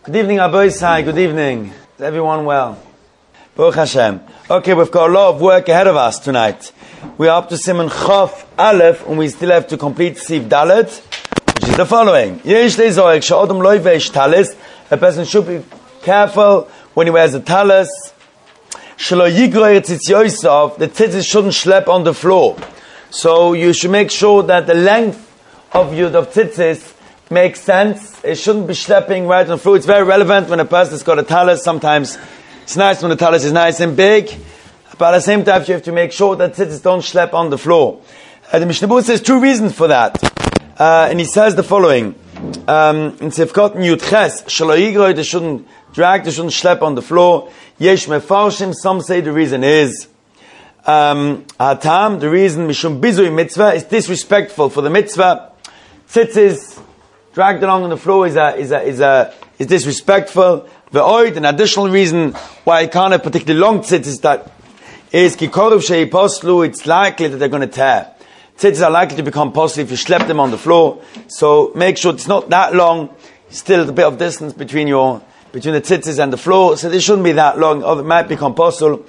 Good evening, Aboisai. Good evening. Is everyone well? Baruch Hashem. Okay, we've got a lot of work ahead of us tonight. We are up to Siman Chof Aleph, and we still have to complete Siv Dalet, which is the following. A person should be careful when he wears a talis. The tzitzis shouldn't schlep on the floor. So you should make sure that the length of tzitzis makes sense. It shouldn't be schlepping right on the floor. It's very relevant when a person has got a talis. Sometimes it's nice when the talis is nice and big, but at the same time you have to make sure that tzitzis don't schlep on the floor. The Mishnah Berurah says two reasons for that. And he says the following. In Sefkot Yud Ches, Shelo Yigroi, they shouldn't drag, they shouldn't schlep on the floor. Yesh Mefarshim, some say the reason is Hatam, the reason Mishum Bizui Mitzvah is disrespectful for the mitzvah. Tzitzis dragged along on the floor is disrespectful. Ve'oid, an additional reason why you can't have particularly long tzitzis, that is Kikorov Shei Poslu, it's likely that they're going to tear. Tzitzis are likely to become poslu if you schlep them on the floor. So make sure it's not that long. Still a bit of distance between the tzitzis and the floor, so they shouldn't be that long, or it might become poslu.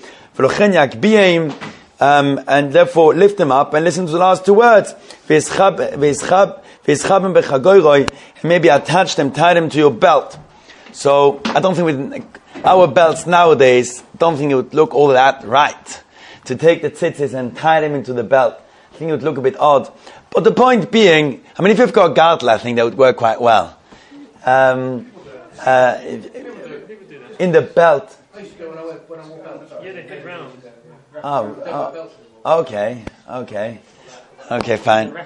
And therefore lift them up and listen to the last two words. Maybe attach them, tie them to your belt. So I don't think with our belts nowadays, don't think it would look all that right to take the tzitzis and tie them into the belt. I think it would look a bit odd. But the point being, I mean, if you've got a garter, I think that would work quite well. In the belt. Okay, fine.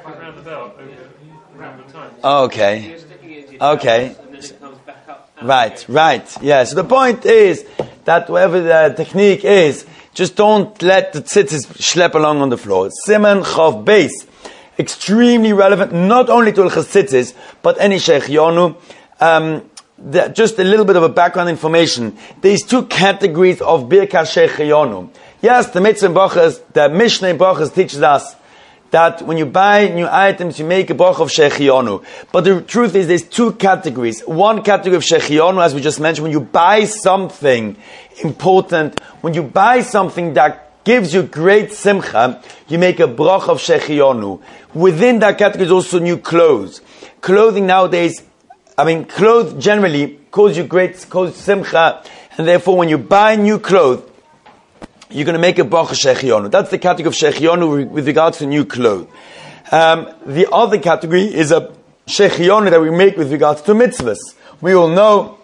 Okay. Right. Yeah. So the point is that whatever the technique is, just don't let the tzitzis schlep along on the floor. Siman Chof Beis, extremely relevant, not only to Hilchos Tzitzis, but any Shechionu. Just a little bit of a background information. There's two categories of Birkas Shechionu. Yes, the Mitzvah Brachas, the Mishnah Brachas teaches us that when you buy new items, you make a bracha of Shechionu. But the truth is, there's two categories. One category of Shechionu, as we just mentioned, when you buy something important, when you buy something that gives you great simcha, you make a bracha of Shechionu. Within that category is also new clothes. Clothing nowadays, clothes generally cause simcha, and therefore when you buy new clothes, you're going to make a bracha Shechionu. That's the category of Shechionu with regards to new clothes. The other category is a Shechionu that we make with regards to mitzvahs. We all know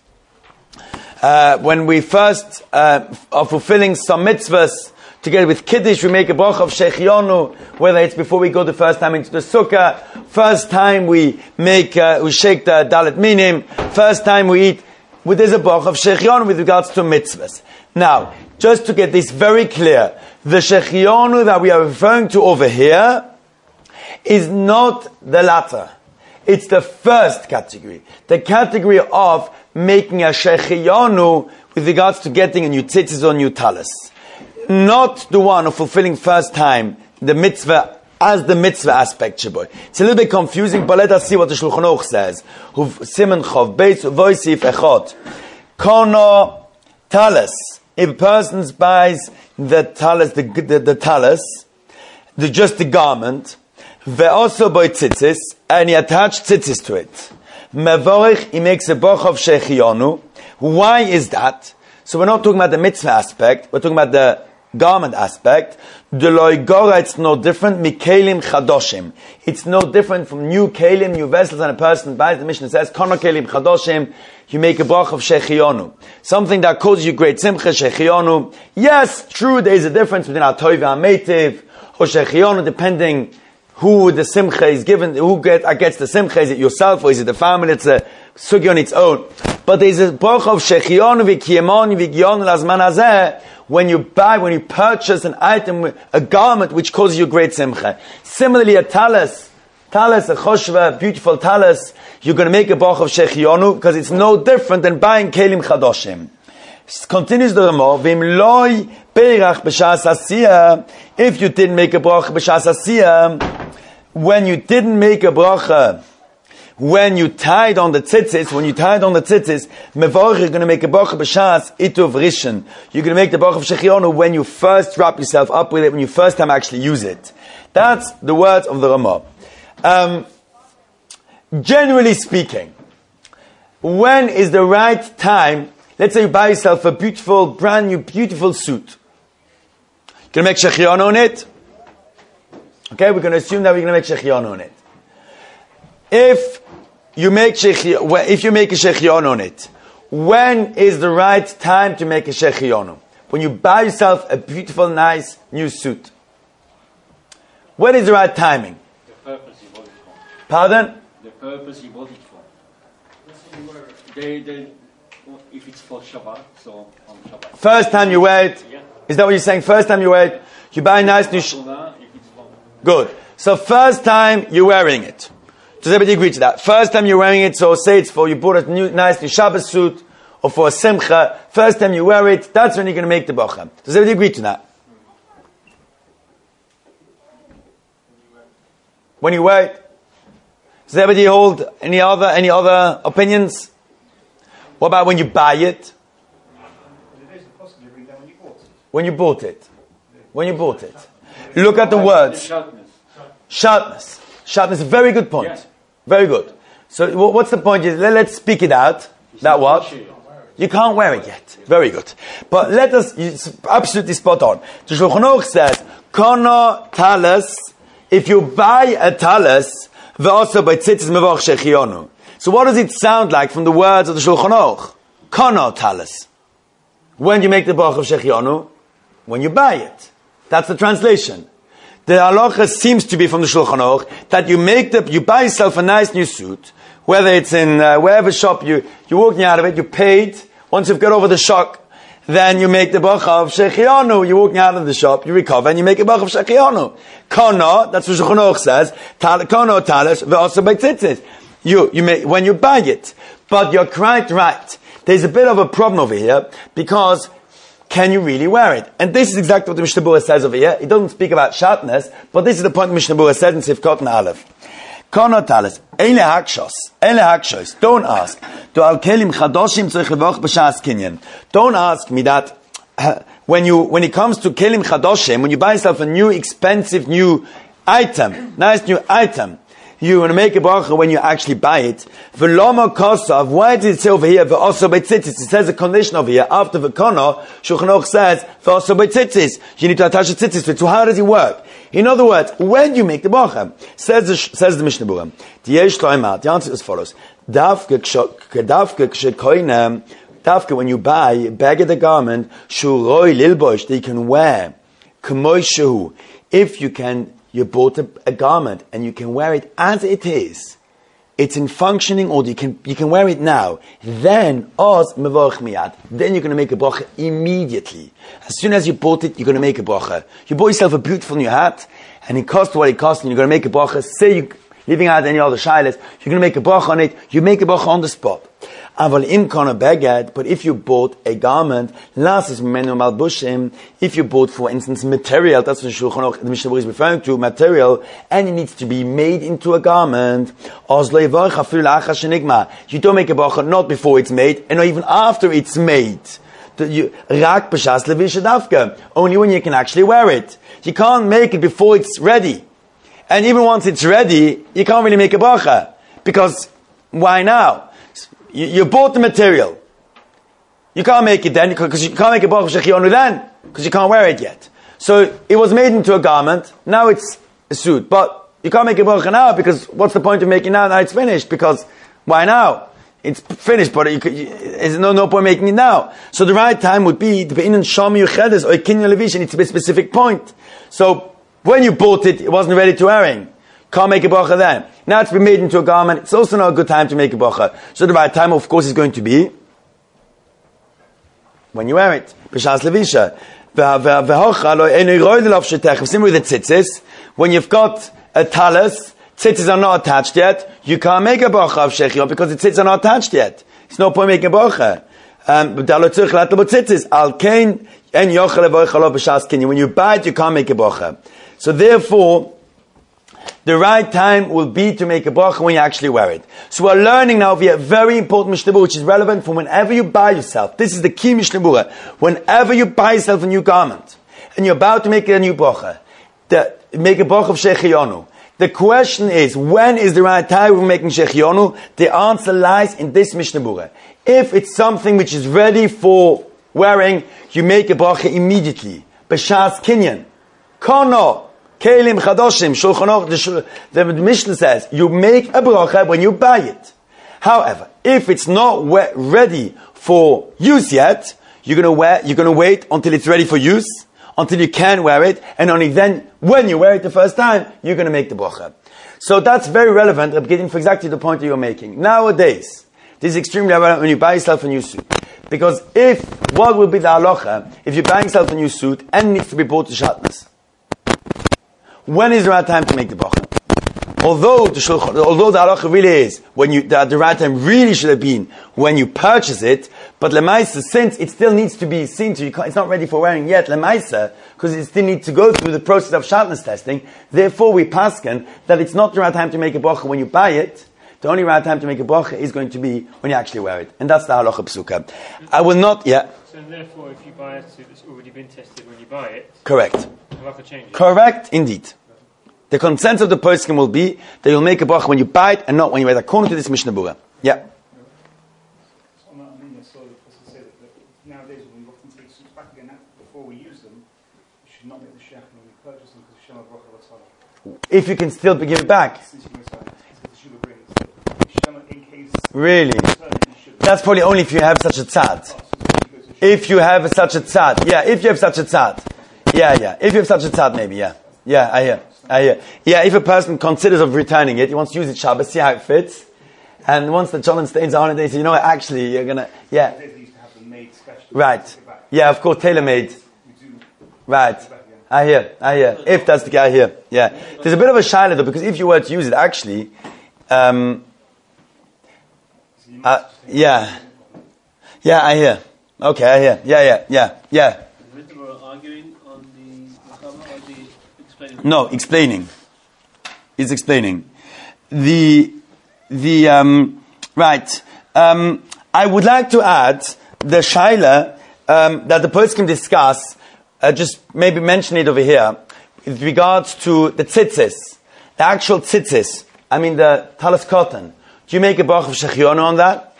when we first are fulfilling some mitzvahs, together with Kiddush, we make a bracha of Shechionu, whether it's before we go the first time into the sukkah, first time we shake the Dalet Minim, first time we eat, there's a bracha of Shechionu with regards to mitzvahs. Now, just to get this very clear, the Shechionu that we are referring to over here is not the latter. It's the first category. The category of making a Shechionu with regards to getting a new tzitzis or new talis. Not the one of fulfilling first time the mitzvah as the mitzvah aspect. It's a little bit confusing, but let us see what the Shulchan Aruch says. Siman Chof Beis Voisif Echot. Kono talis. If a person buys the talis, just the garment, ve'oso boy tzitzis, and he attached tzitzis to it. Mevorich, he makes a bracha of Shechionu. Why is that? So we're not talking about the mitzvah aspect, we're talking about the garment aspect. The loigora, it's no different. Mikelim chadoshim. It's no different from new kelim, new vessels, and a person buys. The Mishnah says, kono kelim chadoshim. You make a bracha of Shechionu. Something that causes you great simcha, Shechionu. Yes, true, there is a difference between our toiv and meitiv, or Shechionu, depending who the simcha is given, who gets the simcha. Is it yourself, or is it the family? It's a sugi on its own. But there is a bracha of Shechionu, v'kiyemonu, v'gionu, lazman hazeh, when you purchase an item, a garment which causes you great simcha. Similarly, a talis, a choshva, beautiful talis, you're going to make a bracha of Shechionu because it's no different than buying kelim chadoshim. Continues the Ramah, v'im loy peirach b'shas asiyah, if you didn't make a bracha b'shas asiyah, when you didn't make a bracha when you tied on the tzitzis, mevorach, you're going to make a bracha b'shas ituv rishon. You're going to make the bracha of shechionu when you first wrap yourself up with it, when you first time actually use it. That's the words of the Ramah. Generally speaking, when is the right time? Let's say you buy yourself a beautiful, brand new, beautiful suit. You're going to make shechionu on it. Okay, we're going to assume that we're going to make shechionu on it. If you make a shechionu on it, when is the right time to make a shechionu? When you buy yourself a beautiful, nice, new suit. When is the right timing? The purpose you bought it for. Pardon? The purpose you bought it for. If it's for Shabbat, so on Shabbat. First time you wear it? Yeah. Is that what you're saying? First time you wear it? You buy a nice new Good. So first time you're wearing it. Does everybody agree to that? First time you're wearing it, so say it's for, you bought a nice new Shabbos suit, or for a simcha, first time you wear it, that's when you're going to make the bracha. Does everybody agree to that? When you wear it? Does everybody hold any other opinions? What about when you buy it? When you bought it. When you bought it. Look at the words. Sharpness. Sharpness, very good point. Yeah. Very good. So what's the point? Let's speak it out. That what? You can't wear it yet. Very good. But it's absolutely spot on. The Shulchan Aruch says, Kono talis, if you buy a talis, ve'oso by tzitzis mevorach shechionu. So what does it sound like from the words of the Shulchan Aruch? Kono talis. When do you make the bracha of shechionu? When you buy it. That's the translation. The halacha seems to be from the Shulchan Aruch that you buy yourself a nice new suit, whether it's in wherever shop you're walking out of it, you paid. Once you've got over the shock, then you make the bracha of shechionu. You're walking out of the shop, you recover, and you make a bracha of shechionu. Kono, that's what Shulchan Aruch says. Kono talis ve'oso by tzitzis. You make when you buy it, but you're quite right. There's a bit of a problem over here because. Can you really wear it? And this is exactly what the Mishnah Berurah says over here. It doesn't speak about sharpness, but this is the point the Mishnah Berurah says in Sifkot and Aleph. Kono talis, ele hakshos. Don't ask. Don't ask me that when it comes to kelim chadoshim, when you buy yourself a new expensive new item, nice new item, you want to make a bracha when you actually buy it. V'loma kosav. Why did it say over here? V'oso b'tzitzis. It says a condition over here. After v'kono, Shulchan Aruch says v'oso b'tzitzis. You need to attach the tzitzis to it. So how does it work? In other words, when you make the bracha, says the Mishnah Berurah. The answer is as follows: Dafke when you buy a bag of the garment, shuroi lilbosh that you can wear, k'moishehu. If you bought a garment and you can wear it as it is. It's in functioning order. You can wear it now. Then, oz mevorach miyad. Then you're going to make a bracha immediately. As soon as you bought it, you're going to make a bracha. You bought yourself a beautiful new hat, and it cost what it cost, and you're going to make a bracha. Say you're leaving out any other shilas, you're going to make a bracha on it. You make a bracha on the spot. Aval im kana beged, but if you bought a garment, lasses menu malbushim, if you bought, for instance, material, that's what the Mishnah Berurah is referring to, material, and it needs to be made into a garment, you don't make a bracha not before it's made, and not even after it's made. Only when you can actually wear it. You can't make it before it's ready. And even once it's ready, you can't really make a bracha. Because, why now? You bought the material. You can't make it then, because you can't make a bracha of shechionu then, because you can't wear it yet. So, it was made into a garment, now it's a suit. But, you can't make a bracha now, because what's the point of making it now? Now it's finished, because, why now? It's finished, but there's no point making it now. So the right time would be, the be'inan shami yuchedes, or kinyan levish, it needs to be a specific point. So, when you bought it, it wasn't ready to wearing. Can't make a bracha then. Now it's been made into a garment. It's also not a good time to make a bracha. So the right time, of course, is going to be when you wear it. B'shas levisha. Similar with the tzitzis, when you've got a talis, tzitzis are not attached yet, you can't make a bracha of shechion because the tzitzis are not attached yet. It's no point making a bracha. When you buy it, you can't make a bracha. So therefore, The right time will be to make a bracha when you actually wear it. So we're learning now via a very important Mishnah Berurah, which is relevant for whenever you buy yourself. This is the key Mishnah Berurah. Whenever you buy yourself a new garment, and you're about to make a new bracha, make a bracha of Shechionu. The question is, when is the right time for making Shechionu? The answer lies in this Mishnah Berurah. If it's something which is ready for wearing, you make a bracha immediately. B'shas kinyan. Kono. Kelim chadoshim. Shulchan Aruch, the Mishnah says, you make a bracha when you buy it. However, if it's not ready for use yet, you're gonna wait until it's ready for use, until you can wear it, and only then, when you wear it the first time, you're going to make the bracha. So that's very relevant, getting for exactly the point that you're making. Nowadays, this is extremely relevant when you buy yourself a new suit. Because what will be the halacha if you're buying yourself a new suit and it needs to be brought to shatnez? When is the right time to make the bracha? Although the halacha really is, the right time really should have been when you purchase it, but lemaisa, since it still needs to be seen to, it's not ready for wearing yet, lemaisa, because it still needs to go through the process of shatnez testing, therefore we pasken that it's not the right time to make a bracha when you buy it. The only right time to make a bracha is going to be when you actually wear it. And that's the halacha psuka. I will not, So therefore, if you buy a suit that's already been tested when you buy it, correct. The halacha changes. Correct, indeed. The consensus of the poskim will be that you'll make a bracha when you buy it and not when you wear it, according to this Mishnah Berurah. Yeah. On that minute, so as I say that nowadays when we often take suits back again before we use them, we should not make the shech when we purchase them because Shem bracha l'tzala. If you can still give it back. Since you know it's the brings Shem in case. Really? That's probably only if you have such a tzad. If you have such a tzad. Yeah, if you have such a tzad. Yeah. If you have such a tzad, maybe, yeah. Yeah, I hear. Yeah, if a person considers of returning it, he wants to use it Shabbos, see how it fits, and once the cholent stains are on it, they say, you know what, actually, you're gonna, yeah. They used to have them made special. Right. Yeah, of course, tailor-made. Right. I hear. If that's the guy here. Yeah. There's a bit of a shaila though, because if you were to use it, actually, yeah. Yeah, I hear. Okay, I hear. Yeah. No, explaining. He's explaining. Right. I would like to add the shaila that the poskim discuss, just maybe mention it over here, with regards to the tzitzis, the actual tzitzis, the talis cotton. Do you make a bracha of shechionu on that?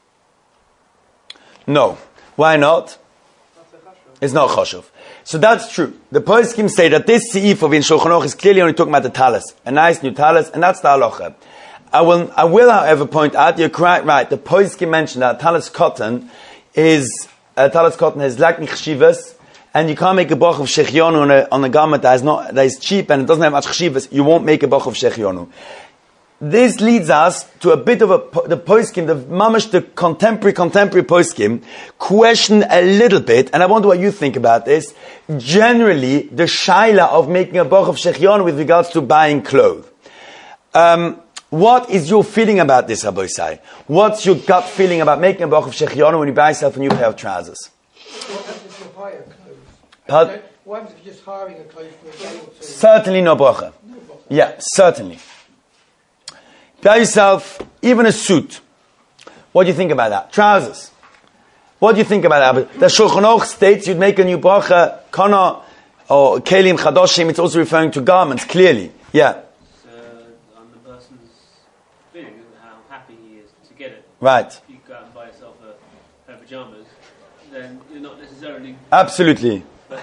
No. Why not? It's not choshev. So that's true. The poskim say that this seif of in Shulchan Aruch is clearly only talking about the talis, a nice new talis, and that's the halacha. I will, however, point out you're quite right. The poskim mentioned that talis cotton has laknik chshivas, and you can't make a bracha of shechionu on a garment that is cheap and it doesn't have much chshivas. You won't make a bracha of shechionu. This leads us to a bit of the poskim, the contemporary poskim, question a little bit, and I wonder what you think about this. Generally, the shaila of making a bracha of shechionu with regards to buying clothes. What is your feeling about this, Rabbi Isai? What's your gut feeling about making a bracha of shechionu when you buy yourself a new pair of trousers? What happens if you hire clothes? Pardon? What happens if you're just hiring a clothes for a day or two? Certainly no bracha. Yeah, certainly. Buy yourself even a suit. What do you think about that? Trousers. What do you think about that? The Shulchan Aruch states you'd make a new bracha, kana, or kelim chadoshim. It's also referring to garments, clearly. Yeah. On the person's feeling, how happy he is to get it. Right. If you go out and buy yourself a pair of pajamas, then you're not necessarily... Absolutely. But,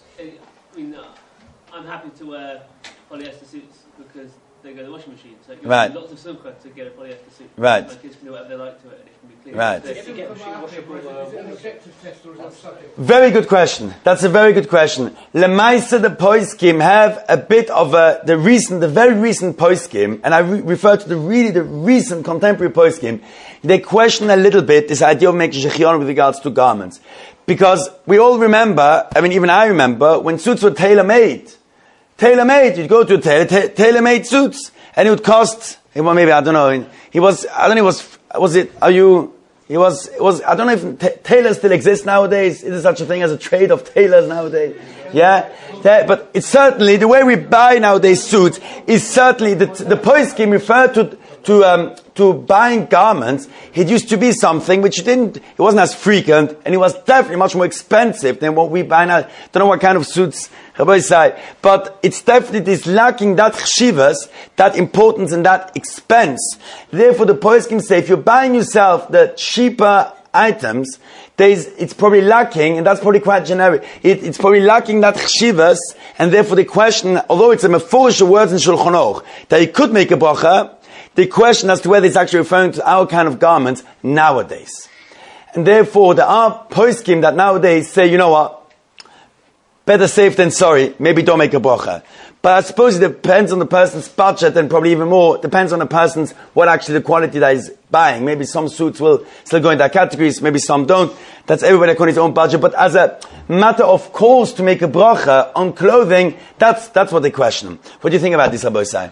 I'm happy to wear polyester suits because they go in the washing machine. So you right. Lots of simcha to get a polyester suit. Right. My kids can do whatever they like to it and it can be clean. Right. So if you get machine washable, Is it an objective test or is that subjective? Very good question. That's a very good question. Lemaisa, the poskim have a bit of the very recent poskim, and I refer to the recent contemporary poskim. They question a little bit this idea of making shechionu with regards to garments, because we all remember. Even I remember when suits were tailor-made. Tailor-made, you'd go to a tailor-made suits, and it would cost, maybe, I don't know, was it, are you It was, I don't know if tailors still exist nowadays. Is there such a thing as a trade of tailors nowadays? Yeah? But it's certainly, the way we buy nowadays suits is certainly, the poskim refer to buying garments. It used to be something which it wasn't as frequent, and it was definitely much more expensive than what we buy now. Don't know what kind of suits Rabbi say, but it's definitely lacking that chshivas, that importance and that expense. Therefore, the poskim say, if you're buying yourself the cheaper items, it's probably lacking, and that's probably quite generic. It's probably lacking that chshivas, and therefore the question, although it's a meforish words in Shulchan Aruch, that you could make a bracha, the question as to whether it's actually referring to our kind of garments nowadays. And therefore, there are poskim that nowadays say, you know what, better safe than sorry, maybe don't make a bracha. But I suppose it depends on the person's budget, and probably even more, depends on the person's, what actually the quality that he's buying. Maybe some suits will still go in that categories, maybe some don't. That's everybody according to his own budget. But as a matter of course to make a bracha on clothing, that's what they question. What do you think about this, Rabbi Sai?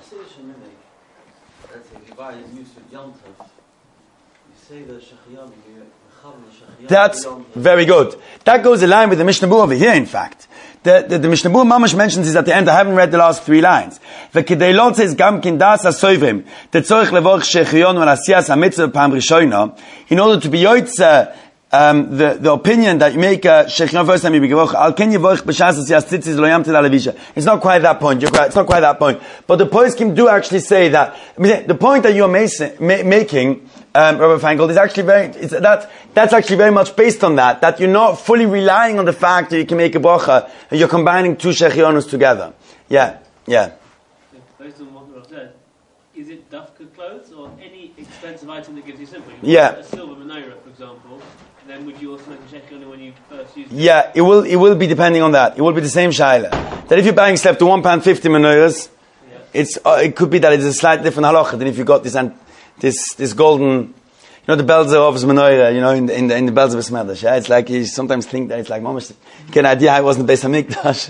That's very good. That goes in line with the Mishnah Berurah over here, in fact. The Mishnah Berurah Mamash mentions this at the end. I haven't read the last 3 lines. V'kedeilot says gam kindas hasoivrim tetzorich levorch shechion v'lasiyas hamitzvah pam rishoina, in order to be yoitza the opinion that you make shechion first time you begevorch al ken yevorch b'shas asiyas tzitzis lo yamtel alevisha. It's not quite that point. It's not quite that point. But the poskim do actually say that. I mean, the point that you're making, Rabbi Feingold, is actually that's actually very much based on that you're not fully relying on the fact that you can make a bracha and you're combining 2 shechionos together. Yeah. Based on what Rob said, is it dafka clothes or any expensive item that gives you simple? Yeah. A silver menorah, for example, then would you also make a shechionu when you first use it? Yeah, it will be depending on that. It will be the same shaila. That if you're buying stuff to £1.50 menorahs, it could be that it's a slightly different halacha than if you got this golden, the Belzer of menorah, in the Belzer of Smedish. Yeah? It's like you sometimes think that it's like mamash. You get an idea how it was in the Beis Hamikdash.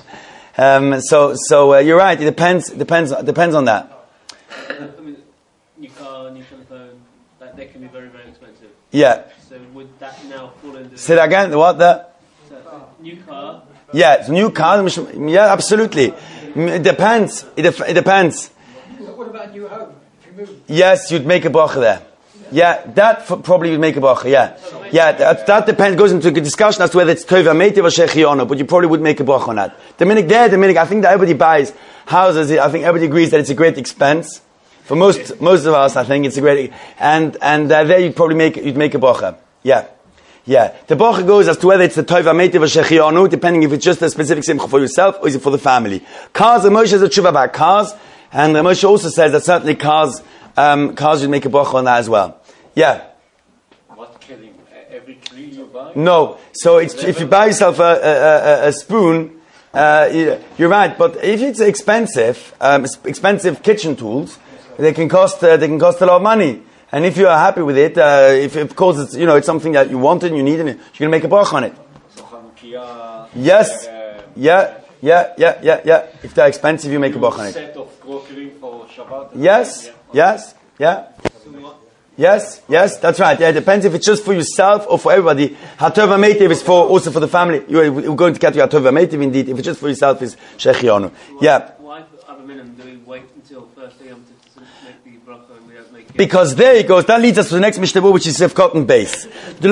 So you're right. It depends on that. I mean, new car, new telephone, they can be very, very expensive. Yeah. So would that now fall into? Say that again. What new car? Yeah, it's a new car. Yeah, absolutely. It depends. It depends. What about a new home? If you move? Yes, you'd make a bracha there. Yeah, that probably would make a bracha. Yeah, that depends. Goes into a discussion as to whether it's tova meitiv or shechionu, but you probably would make a bracha on that. The minute, I think that everybody buys houses. I think everybody agrees that it's a great expense for most of us. I think it's a great, and there you'd make a bracha. Yeah. The bracha goes as to whether it's the tova meitiv or shechionu, depending if it's just a specific simcha for yourself or is it for the family. Cars, the Moshe has a tshuva about cars, and the Moshe also says that certainly cars would make a bracha on that as well. Yeah. What killing? Every tree you buy? No. So if you buy yourself a spoon, you're right. But if it's expensive kitchen tools, they can cost a lot of money. And if you are happy with it, if of course it's it's something that you wanted and you need, and you're going to make a bracha on it. Yes. Yeah. If they're expensive, you make a bracha on it. Set of crockery for Shabbat. Yes. Yes, that's right. Yeah, it depends if it's just for yourself or for everybody. Hatova meitiv is also for the family. You're going to category Hatova meitiv indeed. If it's just for yourself, is shechionu. Yeah. Why for other minimum do we wait until first day to make the bracha and we don't make it? Because there it goes. That leads us to the next Mishnah, which is Sefkot and Beis.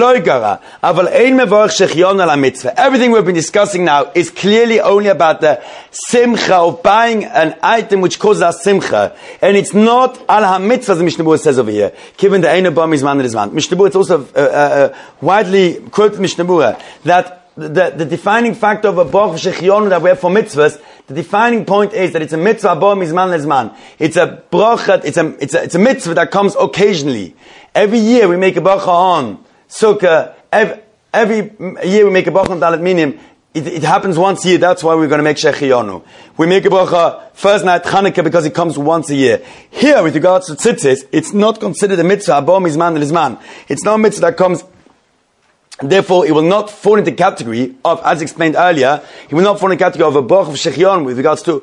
Everything we've been discussing now is clearly only about the simcha of buying an item which causes us simcha, and it's not al ha-mitzvah, as the Mishnah Berurah says over here. Given the Eino Bam is man is man. Mishnah Berurah, it's also widely quoted Mishnah Berurah that the defining factor of a bracha shechionu that we have for mitzvahs, the defining point is that it's a mitzvah bam mizman lezman. It's a bracha. It's a mitzvah that comes occasionally. Every year we make a bracha on Sukkah. Every year we make a bracha on Dalet Minim. It happens once a year. That's why we're going to make shechionu. We make a bracha first night Chanukah because it comes once a year. Here, with regards to tzitzis, it's not considered a mitzvah bam mizman lezman. It's not a mitzvah that comes. Therefore, it will not fall into the category of, as explained earlier, it will not fall in the category of a bracha of shechion with regards to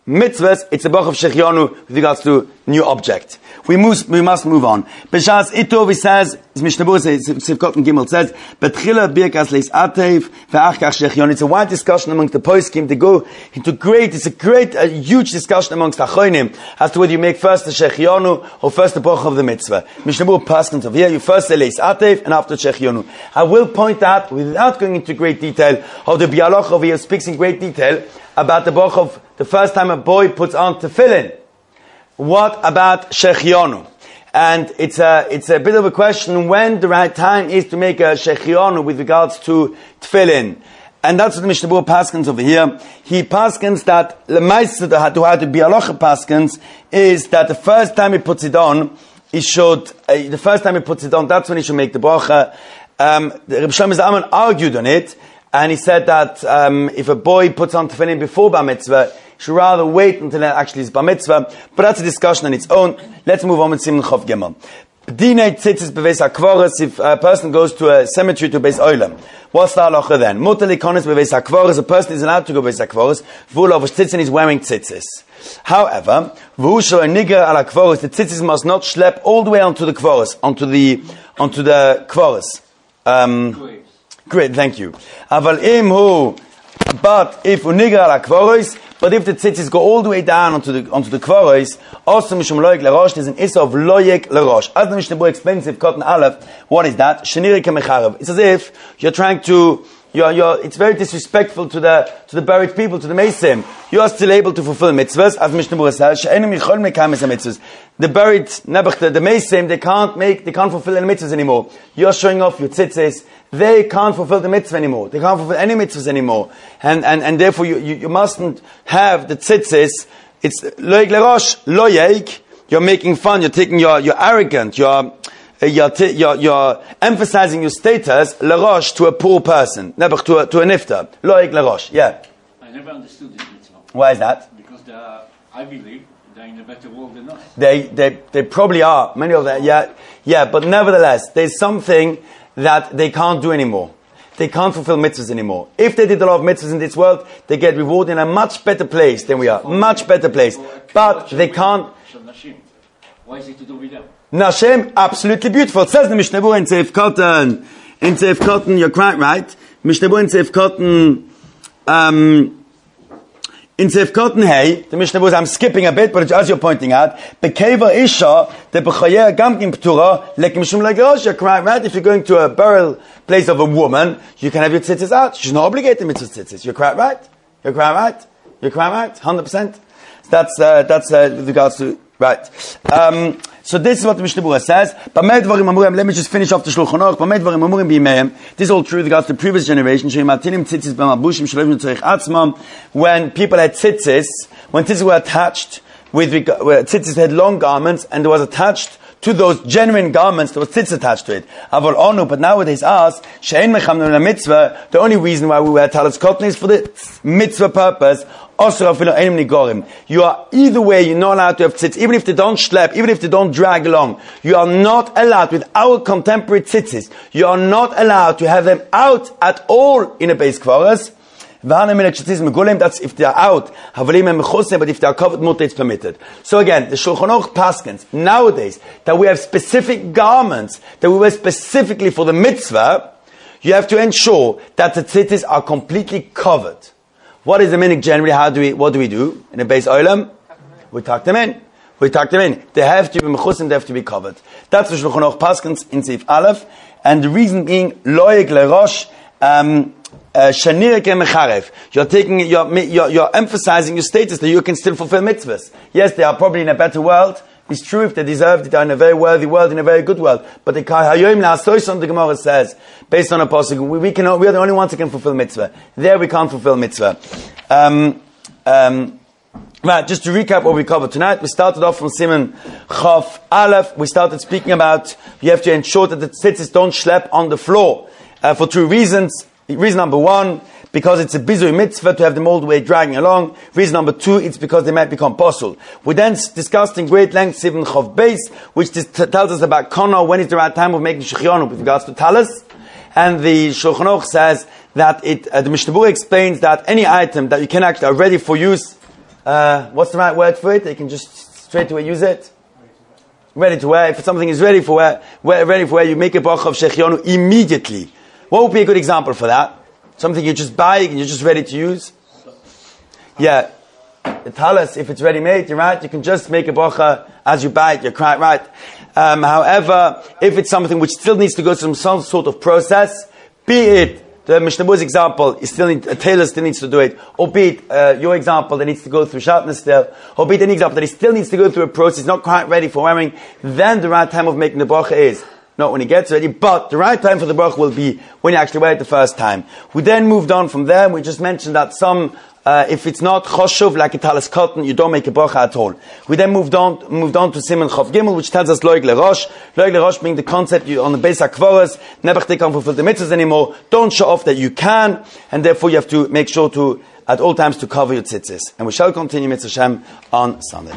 mitzvahs, it's a bracha of Shechianu with regards to new object. We must move on. B'shas Itov, he says, Mishnah Berurah says, Sivkot and Gimel says, Betchila birkas leis atev, ve'ach kach Shechianu. It's a wide discussion amongst the poskim to go into a huge discussion amongst the Achronim as to whether you make first the Shechianu or first the bracha of the mitzvah. Mishnah Berurah paskins over here, you first say leis atev and after Shechianu. I will point out, without going into great detail, of the Bialoch over here speaks in great detail about the bracha of the first time a boy puts on tefillin. What about Shechianu? And it's a bit of a question when the right time is to make a Shechianu with regards to tefillin. And that's what the Mishnah Berurah paskins over here. He paskins that the Meister to how to be Bialocha paskins is that the first time he puts it on, that's when he should make the bracha. The Reb Shlomo Zalman argued on it, and he said that if a boy puts on tefillin before bar mitzvah, he should rather wait until it actually is bar mitzvah. But that's a discussion on its own. Let's move on with Siman Chof Gimel. Dinei tzitzis beveis hakvoros. If a person goes to a cemetery to beis olam, what's the halacha then? Mutar likonos beveis hakvoros. A person is allowed to go beis hakvoros. V'hu lovesh tzitzin is wearing tzitzis. However, v'hu shelo niger al hakvoros. The tzitzis must not schlep all the way onto the kvoros, onto the kvoros. Great, thank you. But if uniger al kvoros, but if the tzitzis go all the way down onto the kvoros, also mishum loyek lerosh, there's an issa of loyek lerosh. As the Mishnah Berurah explains, if cotton aleph, what is that? Sheniri kemecharev. It's as if you're trying to, it's very disrespectful to the buried people, to the Meisim. You are still able to fulfill mitzvahs, as Mishnah Berurah says. The buried Nebuch, the Meisim, they can't fulfill any mitzvahs anymore. You're showing off your tzitzis. They can't fulfill the mitzvah anymore. They can't fulfill any mitzvahs anymore. And therefore you mustn't have the tzitzis. It's loyek lerosh, loyek. You're making fun. You're taking you're arrogant. You're emphasizing your status, lerosh, to a poor person. Nebuch, to a nifta. Loyek lerosh. Yeah. I never understood this mitzvah. Why is that? Because I believe they're in a better world than us. They probably are. Many of them. Yeah. But nevertheless, there's something that they can't do anymore. They can't fulfill mitzvahs anymore. If they did a lot of mitzvahs in this world, they get rewarded in a much better place than we are. Much better place. But they can't. Why is it to do with them? Nashem, absolutely beautiful. It says the Mishnah Berurah in Seif Cotton. In Seif Cotton, you're quite right. Mishnah Berurah in Seif Cotton, in Seif Cotton, hey, the Mishnah Berurah, I'm skipping a bit, but as you're pointing out, Bekeva Isha, the Bechayer Gamkin Ptura, Lekim Shum Legosh, you're quite right. If you're going to a burial place of a woman, you can have your tzitzis out. She's not obligated to tzitzis. You're quite right. 100%. That's with regards to, right. So this is what the Mishnah Berurah says. Let me just finish off the Shulchan Aruch. This is all true with regards to the previous generation. When people had tzitzis, when tzitzis were attached, tzitzis had long garments, and there was attached to those genuine garments, there was tzitzis attached to it. But nowadays, the only reason why we wear talis cotton is for the mitzvah purpose. You are either way, you're not allowed to have tzitzis, even if they don't schlep, even if they don't drag along. You are not allowed, with our contemporary tzitzis, you are not allowed to have them out at all in a base kvaras. That's if they are out. But if they are covered, mutter, it's permitted. So again, the Shulchan Aruch paskins nowadays that we have specific garments that we wear specifically for the mitzvah. You have to ensure that the tzitzis are completely covered. What is the minhag generally? What do we do in a base olam? We tuck them in. They have to be mechusim, they have to be covered. That's the Shulchan Aruch paskins in Seif Aleph, and the reason being loyek lerosh. You're emphasizing your status that you can still fulfill mitzvahs. Yes, they are probably in a better world. It's true if they deserve it, they are in a very worthy world, in a very good world. But the Gemara says, based on a pasuk, we are the only ones who can fulfill mitzvah. There we can't fulfill mitzvah. Right, just to recap what we covered tonight, we started off from Siman Chof Aleph. We started speaking about you have to ensure that the tzitzis don't schlep on the floor for two reasons. Reason number one, because it's a bizui mitzvah to have them all the way dragging along. Reason number two, it's because they might become possible. We then discussed in great length Siman Chof Beis, which tells us about Kono, when is the right time of making Shechianu with regards to talis. And the Shulchan Aruch says that the Mishnah Berurah explains that any item that you can actually are ready for use, what's the right word for it? They can just straight away use it. Ready to wear. If something is ready for wear, you make a bracha of shechionu immediately. What would be a good example for that? Something you're just buying and you're just ready to use? Yeah. Tell us if it's ready made, you're right. You can just make a bracha as you buy it, you're quite right. However, if it's something which still needs to go through some sort of process, be it the Mishnah Berurah's example, a tailor still needs to do it, or be it your example that needs to go through sharpness still, or be it any example that he still needs to go through a process, not quite ready for wearing, then the right time of making the bracha is not when he gets ready, but the right time for the bracha will be when you actually wear it the first time. We then moved on from there, we just mentioned that if it's not choshuv, like a talis cotton, you don't make a bracha at all. We then moved on to Siman Chav Gimel, which tells us loig lerosh. Loig lerosh being the concept on the base hakvaras, never they can't fulfill the mitzvahs anymore. Don't show off that you can, and therefore you have to make sure to, at all times, to cover your tzitzis. And we shall continue Mitzvah Shem on Sunday.